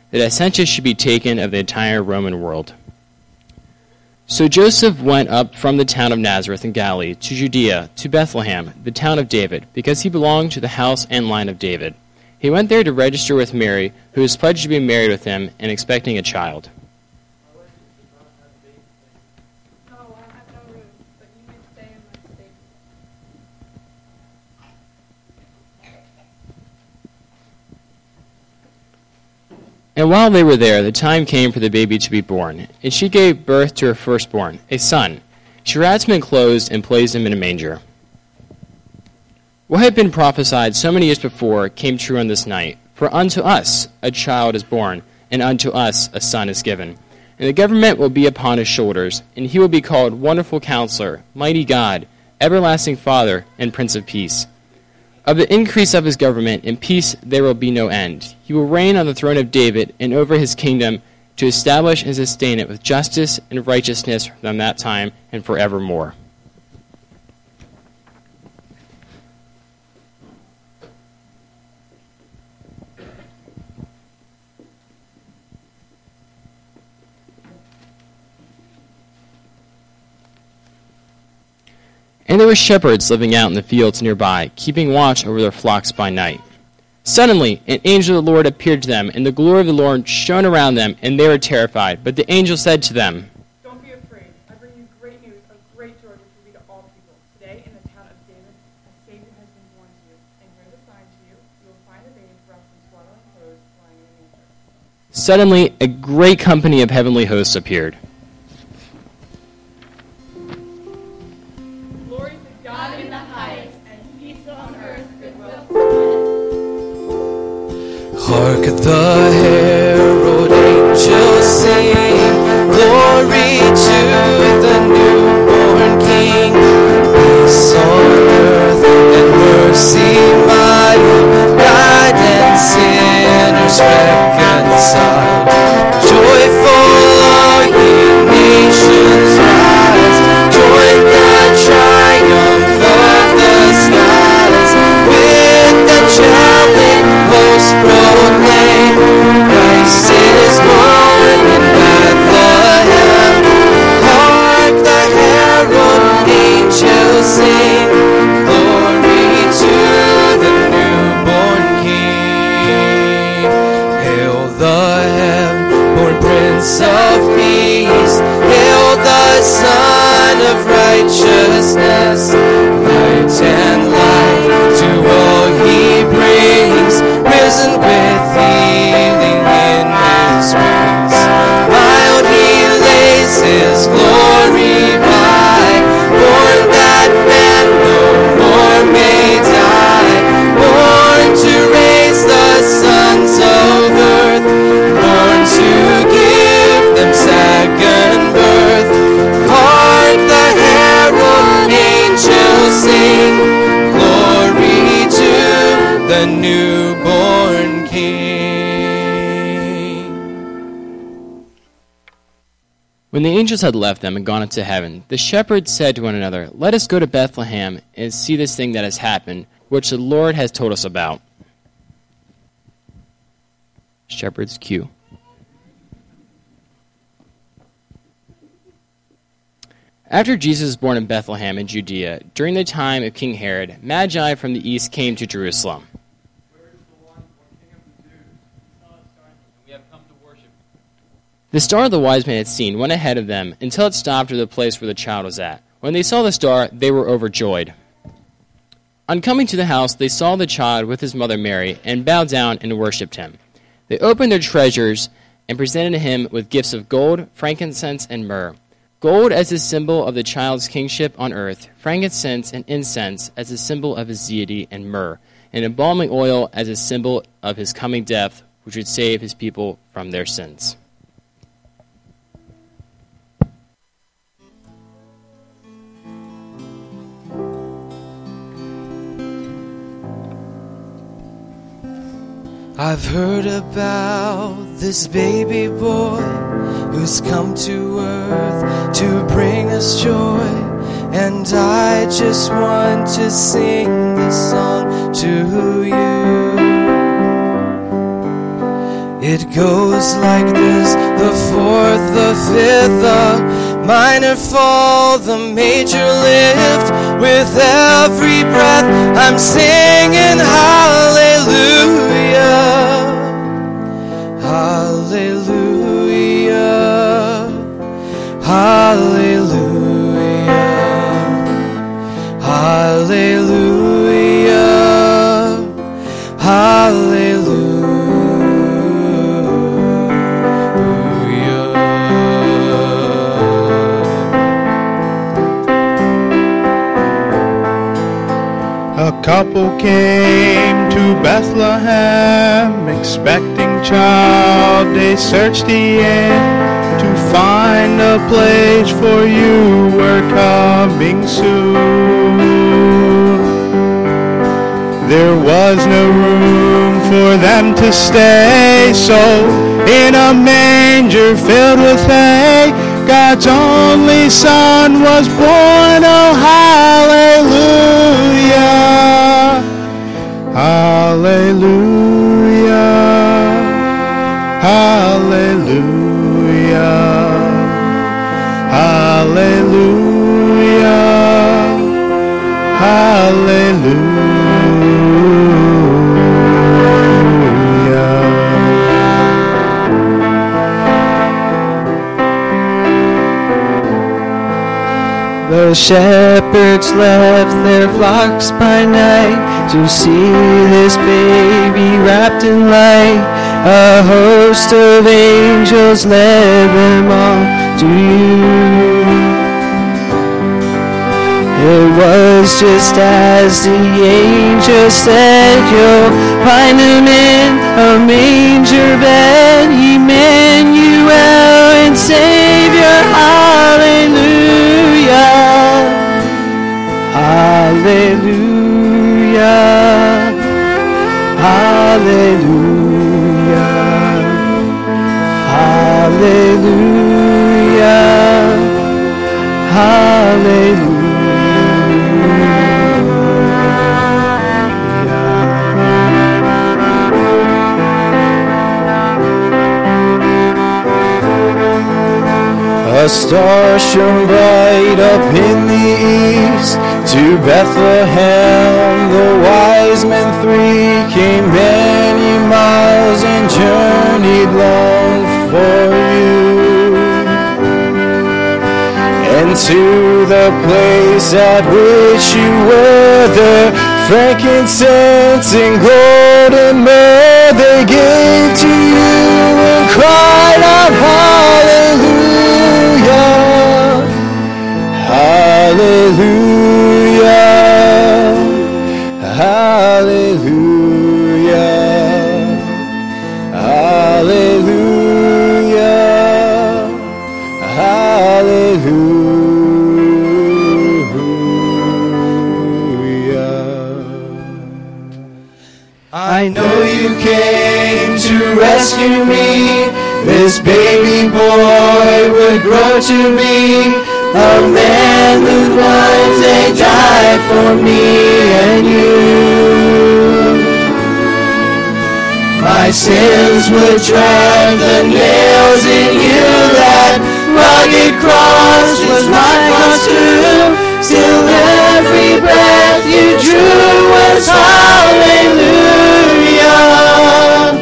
that a census should be taken of the entire Roman world. So Joseph went up from the town of Nazareth in Galilee to Judea, to Bethlehem, the town of David, because he belonged to the house and line of David. He went there to register with Mary, who was pledged to be married with him and expecting a child. And while they were there, the time came for the baby to be born, and she gave birth to her firstborn, a son. She wrapped him in clothes and placed him in a manger. What had been prophesied so many years before came true on this night. For unto us a child is born, and unto us a son is given. And the government will be upon his shoulders, and he will be called Wonderful Counselor, Mighty God, Everlasting Father, and Prince of Peace. Of the increase of his government and peace there will be no end. He will reign on the throne of David and over his kingdom, to establish and sustain it with justice and righteousness from that time and forevermore. And there were shepherds living out in the fields nearby, keeping watch over their flocks by night. Suddenly, an angel of the Lord appeared to them, and the glory of the Lord shone around them, and they were terrified. But the angel said to them, "Don't be afraid. I bring you great news of great joy which will be to all people. Today, in the town of David, a Savior has been born to you. And here's a sign to you. You will find a babe wrapped in swaddling clothes, lying in a manger." Suddenly, a great company of heavenly hosts appeared. Hark the herald angels sing, glory to the newborn King. Peace on earth and mercy mild, God and sinners reconciled. Joyful all ye nations rise, join the triumph of the skies. With the traveling host proclaim, Christ is born in Bethlehem. Hark the herald angels sing, glory to the newborn King. Hail the heaven-born Prince of Peace, hail the Son of Righteousness. Light and life to all he brings, risen with healing in his wings. Mild he lays his glory by, born that man no more may die. Born to raise the sons of earth, born to give them second birth. Hark the herald angels sing, glory to the newborn King. When the angels had left them and gone into heaven, the shepherds said to one another, "Let us go to Bethlehem and see this thing that has happened, which the Lord has told us about." Shepherds Q. After Jesus was born in Bethlehem in Judea, during the time of King Herod, Magi from the east came to Jerusalem. The star the wise men had seen went ahead of them until it stopped at the place where the child was at. When they saw the star, they were overjoyed. On coming to the house, they saw the child with his mother Mary and bowed down and worshipped him. They opened their treasures and presented him with gifts of gold, frankincense, and myrrh. Gold as a symbol of the child's kingship on earth, frankincense and incense as a symbol of his deity, and myrrh, and embalming oil as a symbol of his coming death, which would save his people from their sins. I've heard about this baby boy who's come to earth to bring us joy, and I just want to sing this song to you. It goes like this: the fourth, the fifth, the minor fall, the major lift. With every breath I'm singing hallelujah, hallelujah, hallelujah, hallelujah, hallelujah. A couple came to Bethlehem, expecting child. They searched the inn to find a place, for you were coming soon. There was no room for them to stay, so in a manger filled with hay, God's only Son was born. Oh, hallelujah, hallelujah, hallelujah, hallelujah, hallelujah. The shepherds left their flocks by night to see this baby wrapped in light. A host of angels led them all to you. It was just as the angel said, you'll find him in a manger bed, Emmanuel and Savior. Hallelujah, hallelujah, hallelujah, hallelujah, hallelujah. A star shone bright up in the east. To Bethlehem the wise men three came many miles and journeyed long for you. And to the place at which you were there, frankincense and gold and myrrh they gave to you and cried out hallelujah, hallelujah, hallelujah, hallelujah, hallelujah. I know you came to rescue me. This baby boy would grow to be a man whose lives they died for me and you. My sins would drive the nails in you. That rugged cross was my cross too. Still every breath you drew was hallelujah,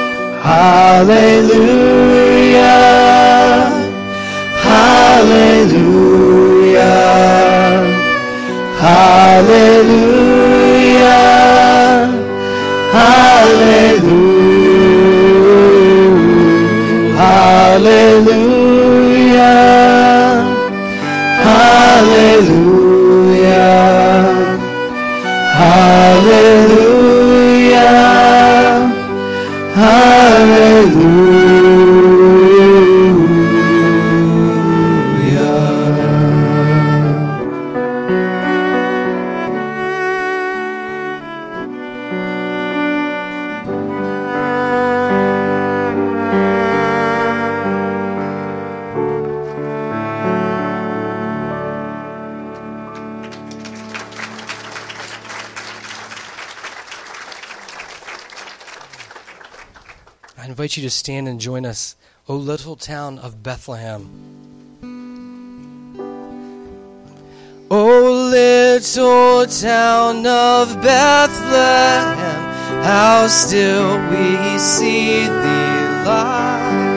hallelujah, hallelujah, hallelujah, hallelujah, hallelujah, hallelujah, hallelujah, hallelujah. invite you to stand and join us, O little town of Bethlehem. O little town of Bethlehem, how still we see thee lie.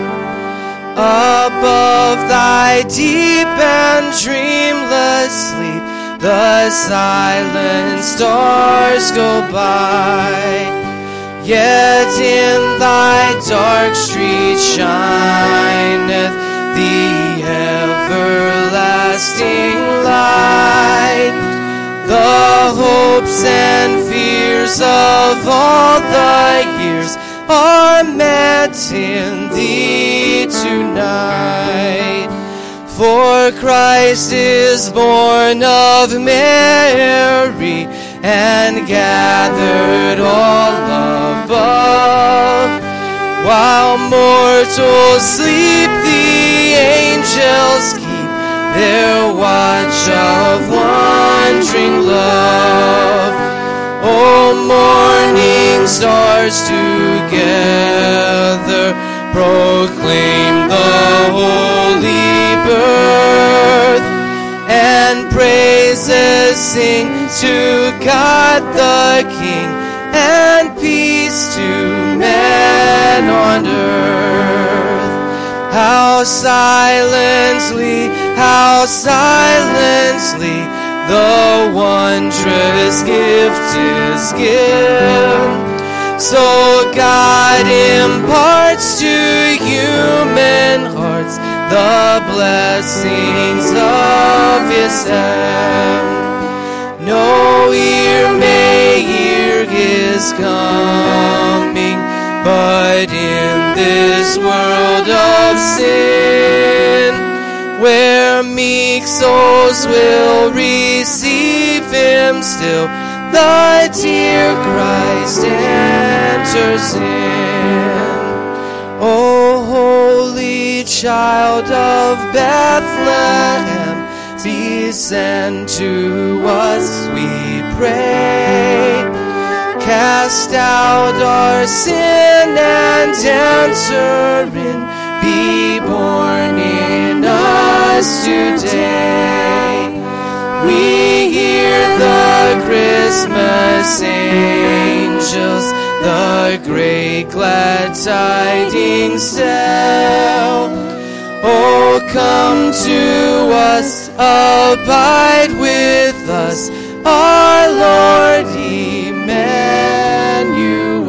Above thy deep and dreamless sleep, the silent stars go by. Yet in thy dark street shineth the everlasting light. The hopes and fears of all the years are met in thee tonight. For Christ is born of Mary and gathered all above. While mortals sleep, the angels keep their watch of wondering love. O morning stars together proclaim the holy birth, and praises sing to God the King, and peace to men on earth. How silently the wondrous gift is given. So God imparts to human hearts the blessings of His hand. No ear may hear His coming, but in this world of sin, where meek souls will receive Him still, the dear Christ enters in. O holy child of Bethlehem, descend to us, we pray. Cast out our sin and enter in. Be born in us today. We hear the Christmas angels, the great glad tidings tell. Oh, come to us, abide with us, our Lord Emmanuel.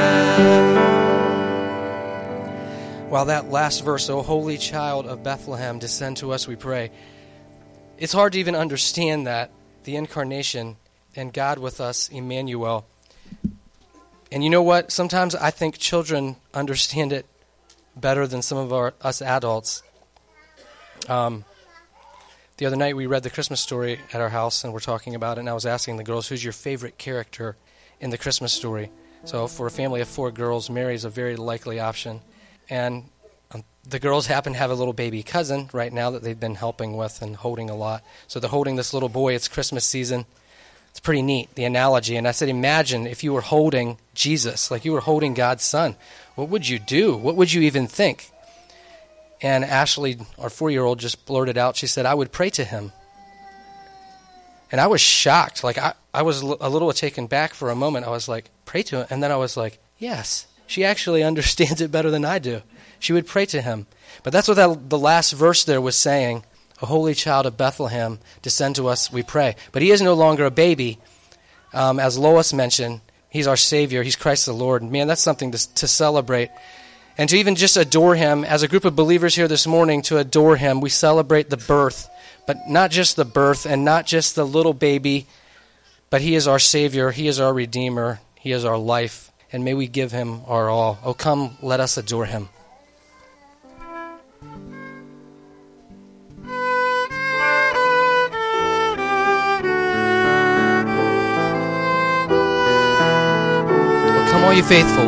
While that last verse, O holy child of Bethlehem, descend to us, we pray. It's hard to even understand that, the incarnation and God with us, Emmanuel. And you know what? Sometimes I think children understand it better than some of us adults. The other night we read the Christmas story at our house, and we're talking about it, and I was asking the girls, who's your favorite character in the Christmas story? So for a family of 4 girls, Mary's a very likely option. And the girls happen to have a little baby cousin right now that they've been helping with and holding a lot. So they're holding this little boy. It's Christmas season. It's pretty neat, the analogy. And I said, imagine if you were holding Jesus, like you were holding God's son. What would you do? What would you even think? And Ashley, our 4-year-old, just blurted out, she said, I would pray to him. And I was shocked. Like I was a little taken back for a moment. I was like, pray to him? And then I was like, yes. She actually understands it better than I do. She would pray to him. But that's what the last verse there was saying. A holy child of Bethlehem, descend to us, we pray. But he is no longer a baby. As Lois mentioned, he's our Savior. He's Christ the Lord. Man, that's something to celebrate. And to even just adore him, as a group of believers here this morning, to adore him, we celebrate the birth. But not just the birth and not just the little baby, but he is our Savior. He is our Redeemer. He is our life. And may we give him our all. Oh, come, let us adore him. Oh, come, all you faithful.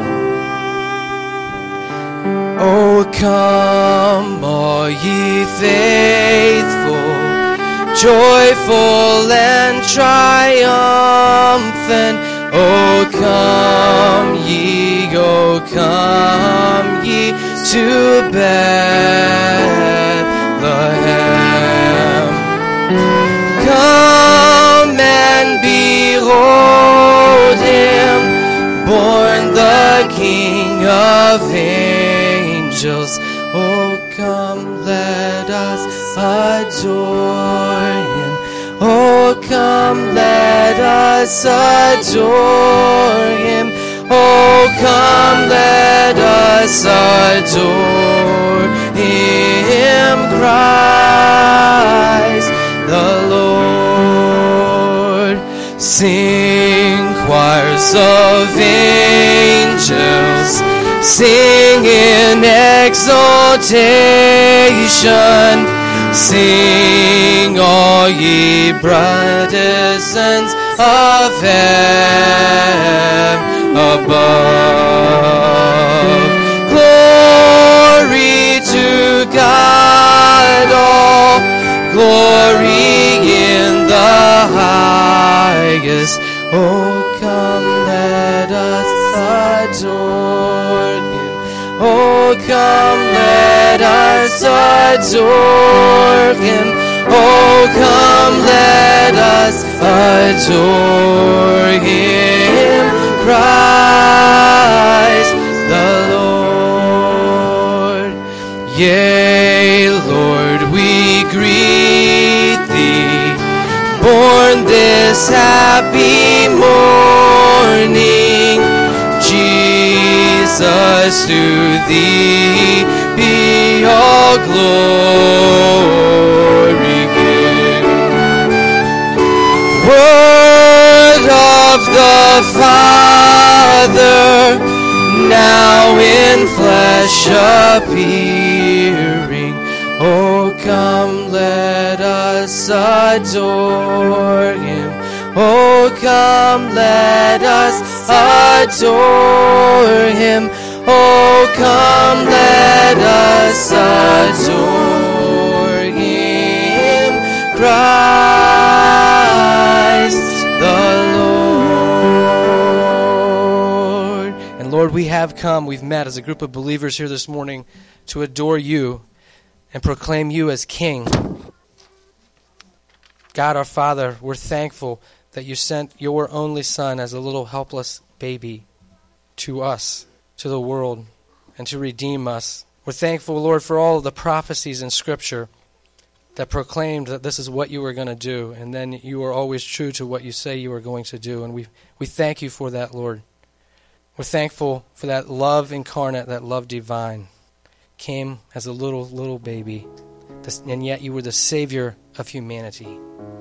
Oh, come, all ye faithful, joyful and triumphant. O come ye to Bethlehem. Come and behold him, born the King of angels. Oh, come, let us adore him. Oh, come, let us adore him. Oh, come, let us adore him, Christ the Lord. Sing, choirs of angels, sing in exaltation. Sing, all ye partisans of heaven above. Glory to God, all glory in the highest. Oh, come, let us adore him. Oh, come, let us adore him. Oh, come, let us adore him, Christ the Lord. Yea, Lord, we greet thee, born this happy morning. Jesus, to thee be all glory given. Word of the Father, now in flesh appearing. Oh, come, let us adore him. Oh, come, let us adore him. Oh, come, let us adore him, Christ the Lord. And Lord, we have come, we've met as a group of believers here this morning to adore you and proclaim you as King. God our Father, we're thankful that you sent your only Son as a little helpless baby to us, to the world, and to redeem us. We're thankful, Lord, for all of the prophecies in Scripture that proclaimed that this is what you were going to do, and then you were always true to what you say you were going to do, and we thank you for that, Lord. We're thankful for that love incarnate, that love divine, came as a little baby, and yet you were the Savior of humanity.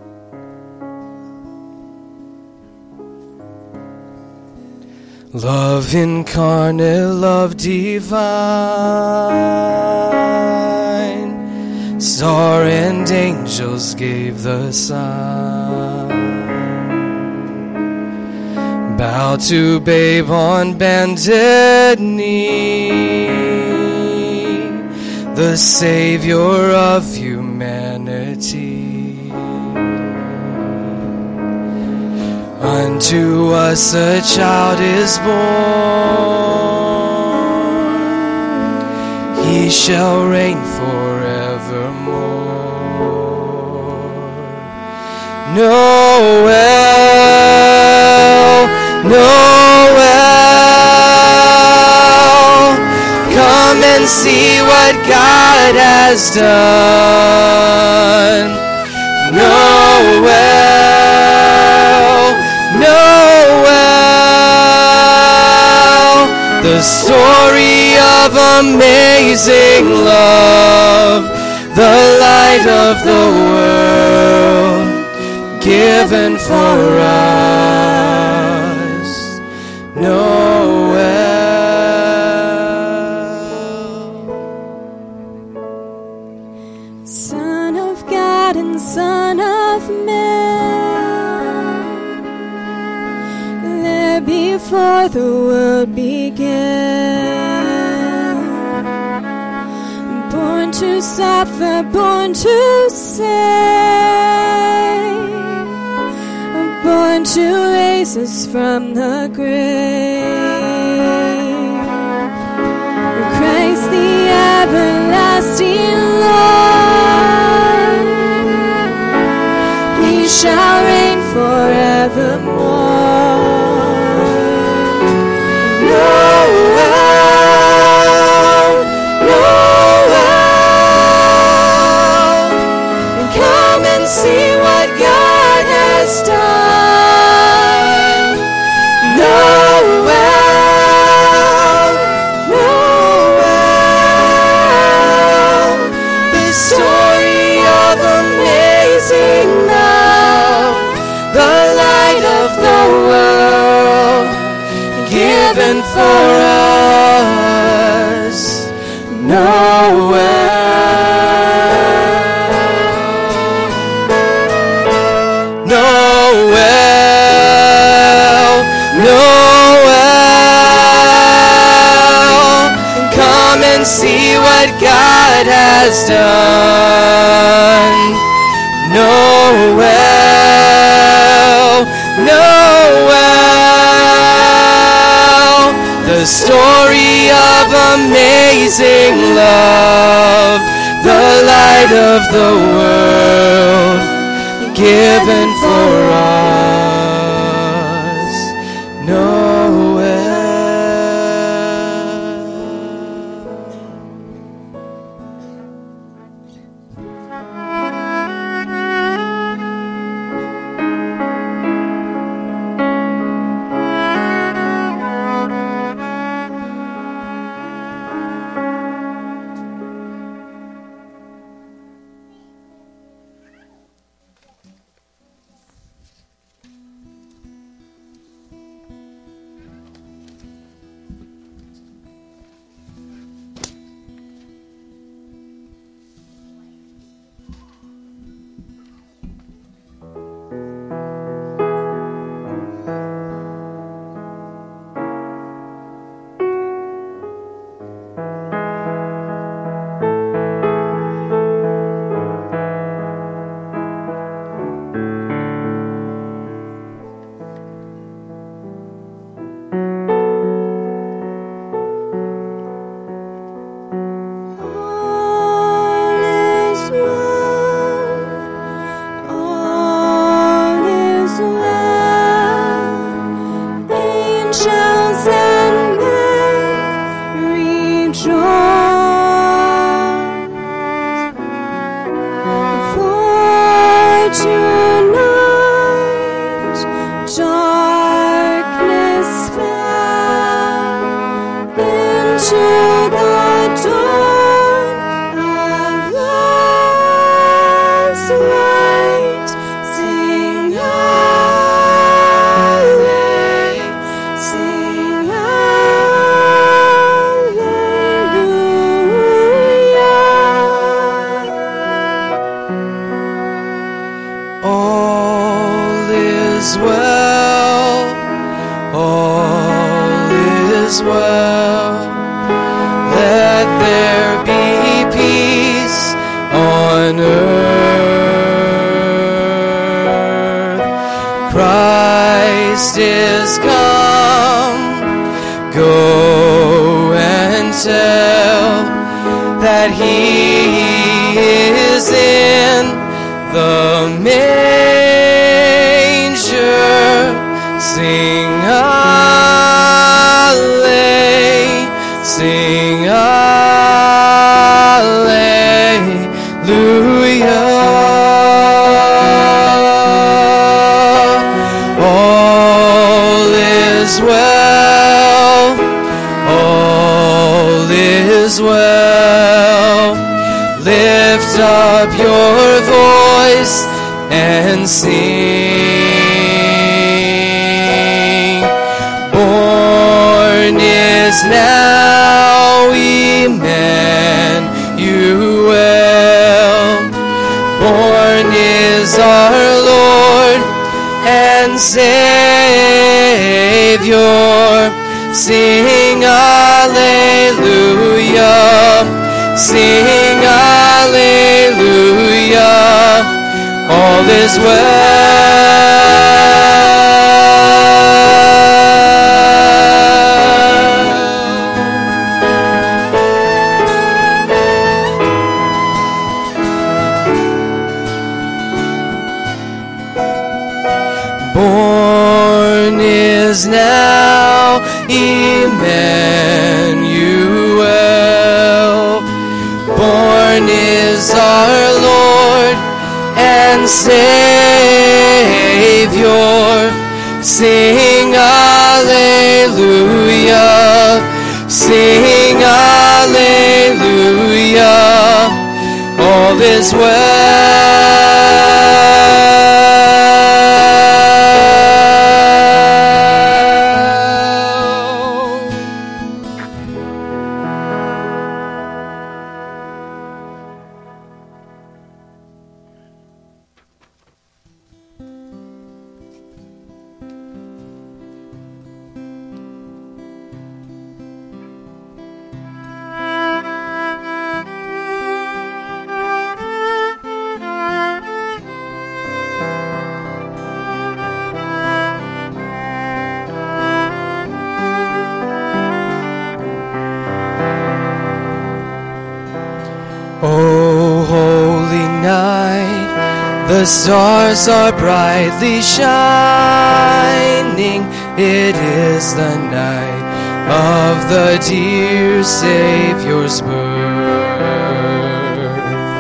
Love incarnate, love divine, star and angels gave the sign. Bow to babe on bended knee, the Savior of humanity. Unto us a child is born, he shall reign forevermore. Noel, Noel, come and see what God has done. Noel, Noel, the story of amazing love, the light of the world, given for us. Noel. Son of God and Son of man, there before the world began, born to suffer, born to save, born to raise us from the grave. Christ the everlasting Lord, He shall reign forevermore. Noel, Noel, come and see what God has done. Noel, Noel, the story of amazing love, the light of the world, given for us. Noel, Noel, Noel, come and see what God has done. Noel, Noel, the story of amazing love, the light of the world, given for us. Noel. Christ is come. Go and tell that He is in the manger. Sing alleluia, sing alleluia. All is well, all is well. Lift up your voice and sing. Born is now Emmanuel. Born is our Lord and Savior. Sing alleluia, sing alleluia. All is well. 'cause now Emmanuel, born is our Lord and Savior. Sing Alleluia, sing Alleluia, all is well. O holy night, the stars are brightly shining. It is the night of the dear Savior's birth.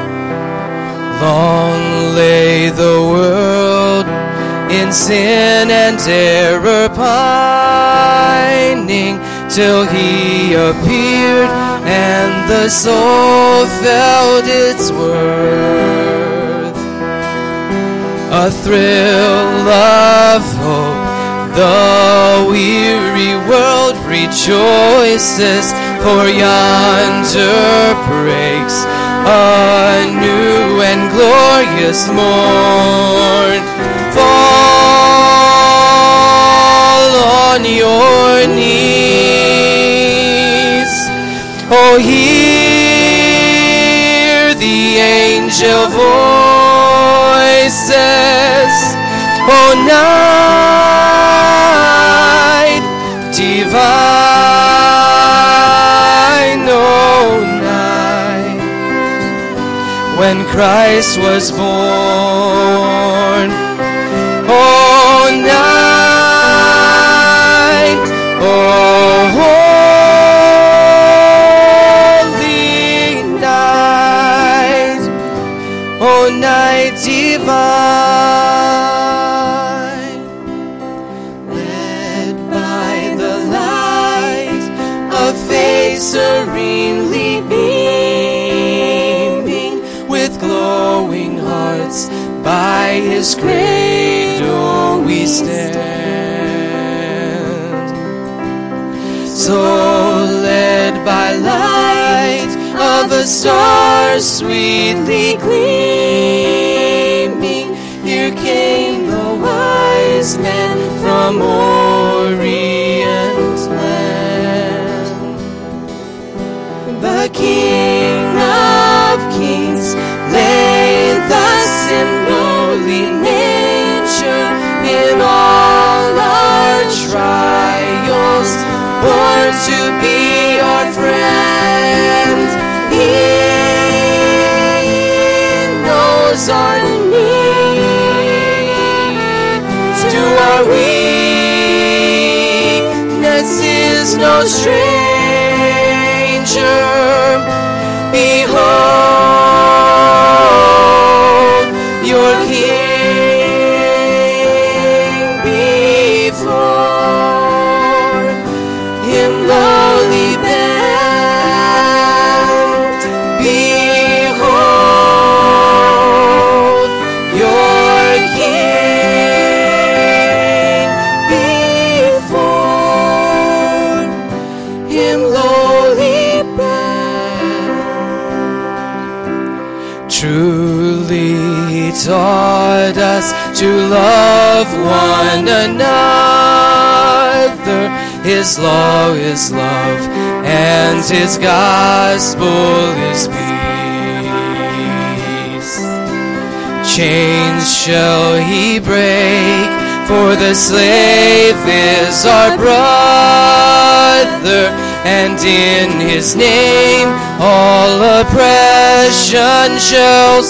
Long lay the world in sin and error pining, till he appeared and the soul felt its worth. A thrill of hope, the weary world rejoices, for yonder breaks a new and glorious morn. Fall on your knees, oh, hear the angel voices, oh, night divine, oh, night when Christ was born, oh, night, oh, O night divine, led by the light of faith serenely beaming, with glowing hearts by his cradle we stand. So led by light of a star sweetly gleaming, here came the wise men from Orient land. The King of Kings lay thus in lowly nature, in all our trials, born to be our friend. He knows our needs. To our weakness is no stranger. Behold your King before him lowly bend. Behold your King before him lowly bend. Truly he taught us to love one another. His law is love, and his gospel is peace. Chains shall he break, for the slave is our brother, and in his name all oppression shall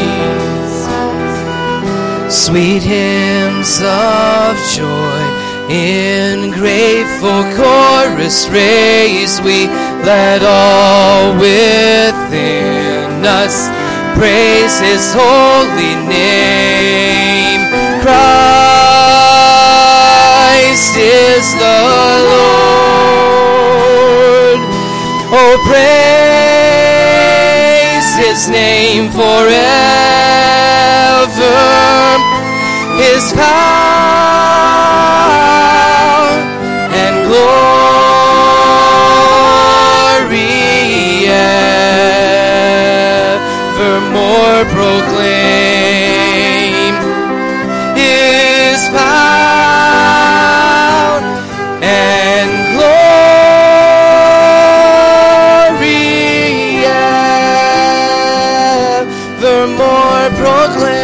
cease. Sweet hymns of joy In grateful chorus raise we, let all within us praise His holy name. Christ is the Lord. Oh, praise His name forever. His power and glory evermore proclaim. His power and glory evermore proclaim.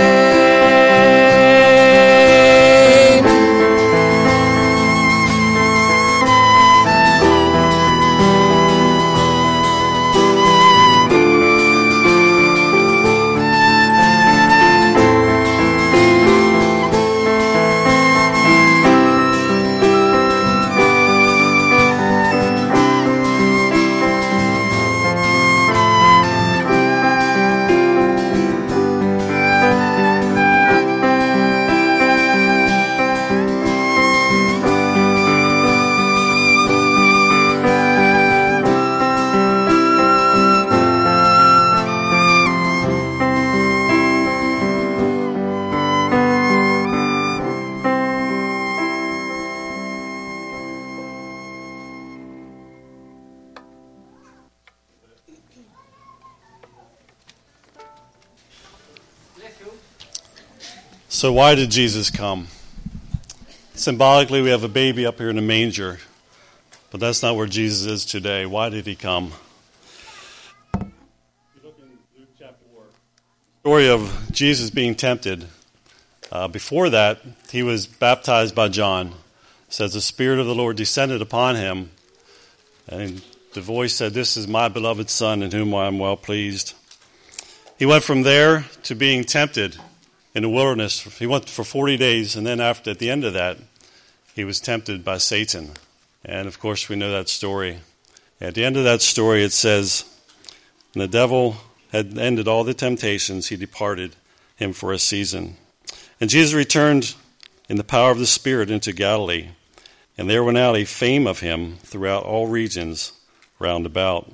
So why did Jesus come? Symbolically, we have a baby up here in a manger, but that's not where Jesus is today. Why did He come? You look in Luke chapter 4. Story of Jesus being tempted. Before that, He was baptized by John. It says the Spirit of the Lord descended upon Him, and the voice said, "This is my beloved Son, in whom I am well pleased." He went from there to being tempted in the wilderness. He went for 40 days, and then at the end of that, he was tempted by Satan. And of course, we know that story. At the end of that story, it says, "And the devil had ended all the temptations, he departed him for a season. And Jesus returned in the power of the Spirit into Galilee, and there went out a fame of him throughout all regions round about."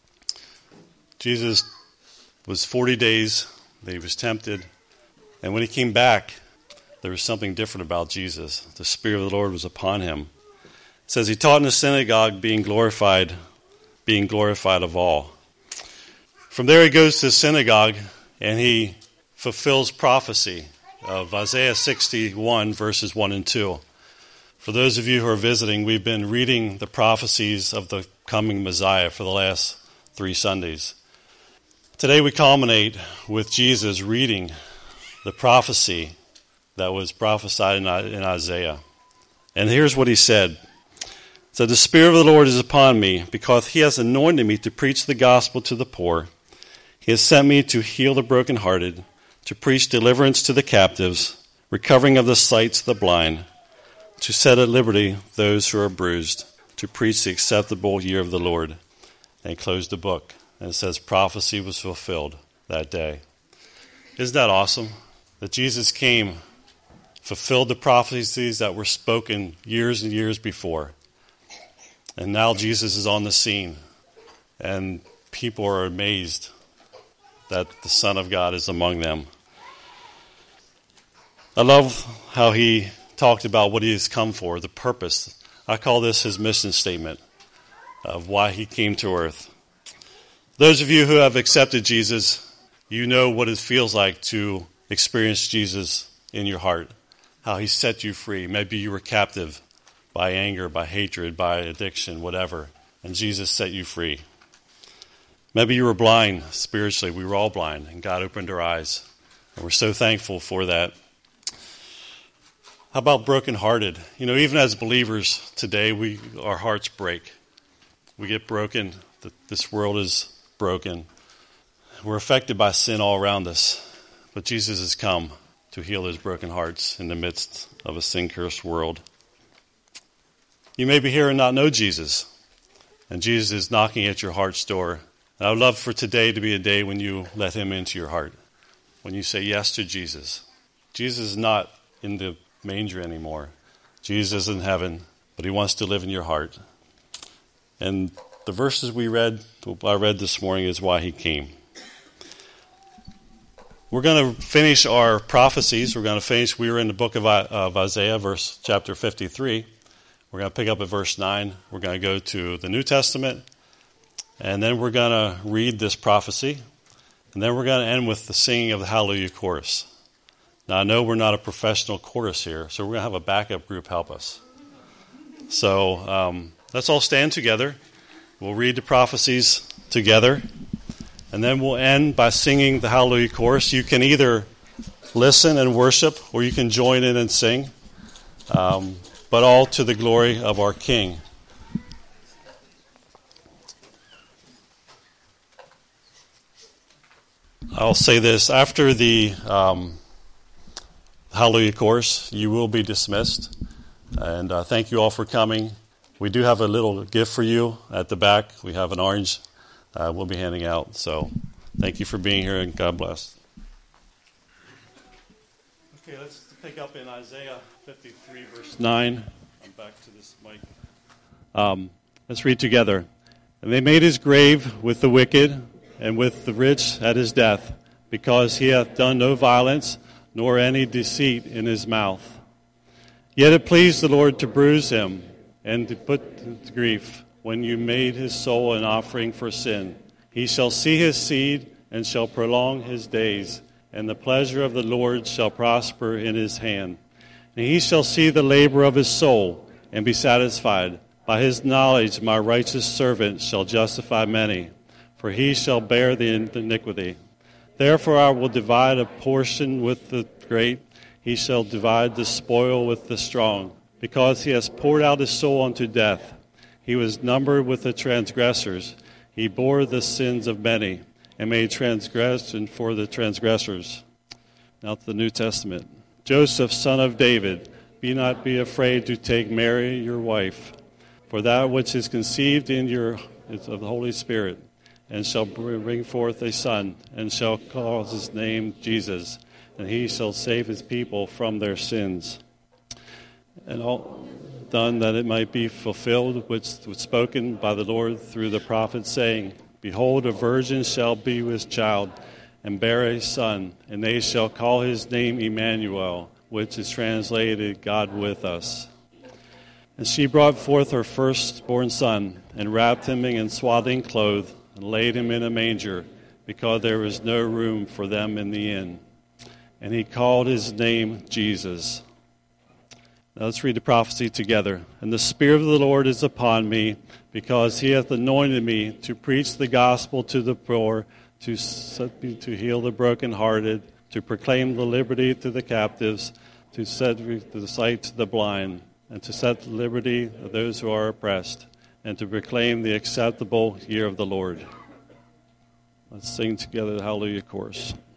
Jesus was 40 days that he was tempted. And when he came back, there was something different about Jesus. The Spirit of the Lord was upon him. It says he taught in the synagogue, being glorified of all. From there he goes to the synagogue, and he fulfills prophecy of Isaiah 61, verses 1 and 2. For those of you who are visiting, we've been reading the prophecies of the coming Messiah for the last 3 Sundays. Today we culminate with Jesus reading the prophecy that was prophesied in Isaiah. And here's what he said. It said, "The Spirit of the Lord is upon me, because he has anointed me to preach the gospel to the poor. He has sent me to heal the brokenhearted, to preach deliverance to the captives, recovering of the sight to the blind, to set at liberty those who are bruised, to preach the acceptable year of the Lord." And he closed the book. And it says prophecy was fulfilled that day. Isn't that awesome? That Jesus came, fulfilled the prophecies that were spoken years and years before. And now Jesus is on the scene. And people are amazed that the Son of God is among them. I love how he talked about what he has come for, the purpose. I call this his mission statement of why he came to earth. Those of you who have accepted Jesus, you know what it feels like to experience Jesus in your heart, how he set you free. Maybe you were captive by anger, by hatred, by addiction, whatever, and Jesus set you free. Maybe you were blind spiritually. We were all blind, and God opened our eyes, and we're so thankful for that. How about brokenhearted? You know, even as believers today, our hearts break. We get broken. This world is broken. We're affected by sin all around us. But Jesus has come to heal those broken hearts in the midst of a sin-cursed world. You may be here and not know Jesus, and Jesus is knocking at your heart's door. And I would love for today to be a day when you let him into your heart, when you say yes to Jesus. Jesus is not in the manger anymore. Jesus is in heaven, but he wants to live in your heart. And the verses I read this morning is why he came. We're going to finish our prophecies. We were in the book of Isaiah, chapter 53. We're going to pick up at verse 9. We're going to go to the New Testament. And then we're going to read this prophecy. And then we're going to end with the singing of the Hallelujah chorus. Now, I know we're not a professional chorus here, so we're going to have a backup group help us. So let's all stand together. We'll read the prophecies together. And then we'll end by singing the Hallelujah chorus. You can either listen and worship, or you can join in and sing, but all to the glory of our King. I'll say this. After the Hallelujah chorus, you will be dismissed. And thank you all for coming. We do have a little gift for you at the back. We have an orange we'll be handing out. So thank you for being here, and God bless. Okay, let's pick up in Isaiah 53, verse 9. I'm back to this mic. Let's read together. And they made his grave with the wicked and with the rich at his death, because he hath done no violence, nor any deceit in his mouth. Yet it pleased the Lord to bruise him and to put to grief, when you made his soul an offering for sin. He shall see his seed and shall prolong his days, and the pleasure of the Lord shall prosper in his hand. And he shall see the labor of his soul and be satisfied. By his knowledge my righteous servant shall justify many, for he shall bear the iniquity. Therefore I will divide a portion with the great. He shall divide the spoil with the strong, because he has poured out his soul unto death. He was numbered with the transgressors. He bore the sins of many, and made transgression for the transgressors. Now to the New Testament. Joseph, son of David, be afraid to take Mary your wife, for that which is conceived in you is of the Holy Spirit, and shall bring forth a son, and shall call his name Jesus, and he shall save his people from their sins. And all done that it might be fulfilled which was spoken by the Lord through the prophet, saying, Behold, a virgin shall be with child, and bear a son, and they shall call his name Emmanuel, which is translated, God with us. And she brought forth her firstborn son, and wrapped him in swaddling clothes, and laid him in a manger, because there was no room for them in the inn. And he called his name Jesus. Now let's read the prophecy together. And the Spirit of the Lord is upon me, because he hath anointed me to preach the gospel to the poor, to heal the brokenhearted, to proclaim the liberty to the captives, to set the sight to the blind, and to set liberty of those who are oppressed, and to proclaim the acceptable year of the Lord. Let's sing together the Hallelujah chorus.